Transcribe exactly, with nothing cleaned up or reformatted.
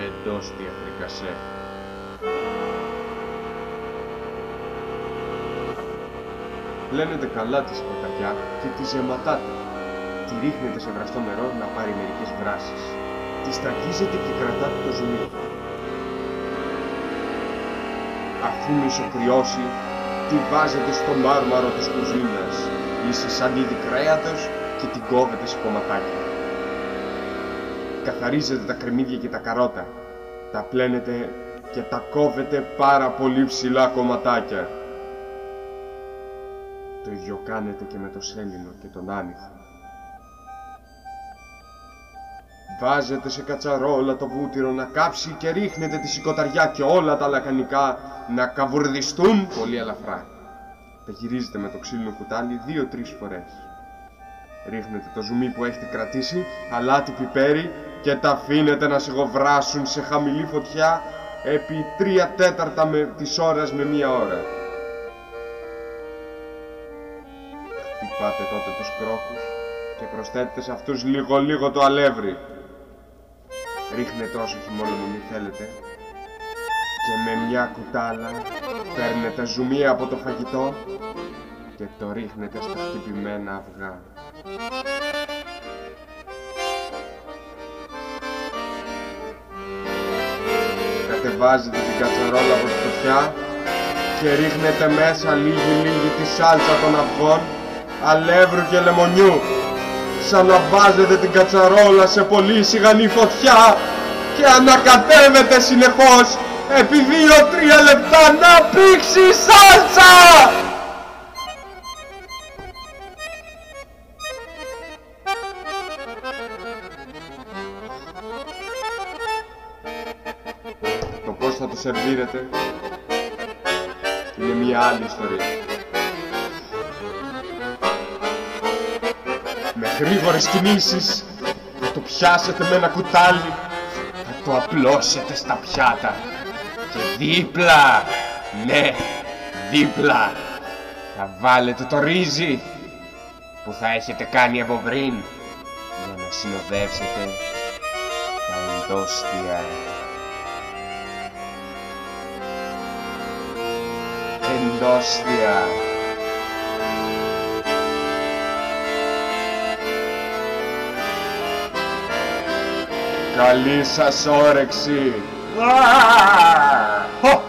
εντόστια φρικασέ. Πλένετε καλά τη σκοταριά και τη ζεματάτε. Τη ρίχνετε σε βραστό νερό να πάρει μερικές βράσεις. Τη σταγίζετε και κρατάτε το ζουμί. Αφού μισοκριώσει, τη βάζετε στο μάρμαρο της κουζίνας ή σε σαντίδι κρέατος και την κόβετε σε κομματάκια. Καθαρίζετε τα κρεμμύδια και τα καρότα. Τα πλένετε και τα κόβετε πάρα πολύ ψηλά κομματάκια. Το ίδιο κάνετε και με το σέλινο και τον άνηθο. Βάζετε σε κατσαρόλα το βούτυρο να κάψει και ρίχνετε τη σηκωταριά και όλα τα λαχανικά να καβουρδιστούν πολύ ελαφρά. Τα γυρίζετε με το ξύλινο κουτάλι δύο-τρεις φορές. Ρίχνετε το ζουμί που έχετε κρατήσει, αλάτι, πιπέρι και τα αφήνετε να σιγοβράσουν σε χαμηλή φωτιά επί τρία τέταρτα με, της ώρας με μία ώρα. Χτυπάτε τότε τους κρόκους και προσθέτετε σε αυτούς λίγο-λίγο το αλεύρι. Ρίχνετε όσο χυμόνομη θέλετε και με μια κουτάλα παίρνετε ζουμί από το φαγητό και το ρίχνετε στα χτυπημένα αυγά. Κατεβάζετε την κατσαρόλα από τη φωτιά και ρίχνετε μέσα λίγη-λίγη τη σάλτσα των αυγών, αλεύρου και λεμονιού. Ξαναβάζετε την κατσαρόλα σε πολύ σιγανή φωτιά και ανακατεύετε συνεχώς επί δύο-τρία λεπτά να πήξει η σάλτσα! Το πώς θα το σερβίρετε είναι μια άλλη ιστορία. Με γρήγορες κινήσεις θα το πιάσετε με ένα κουτάλι, θα το απλώσετε στα πιάτα και δίπλα, ναι, δίπλα θα βάλετε το ρύζι που θα έχετε κάνει από πριν για να συνοδεύσετε τα εντόστια. Εντόστια. Καλή σας όρεξη!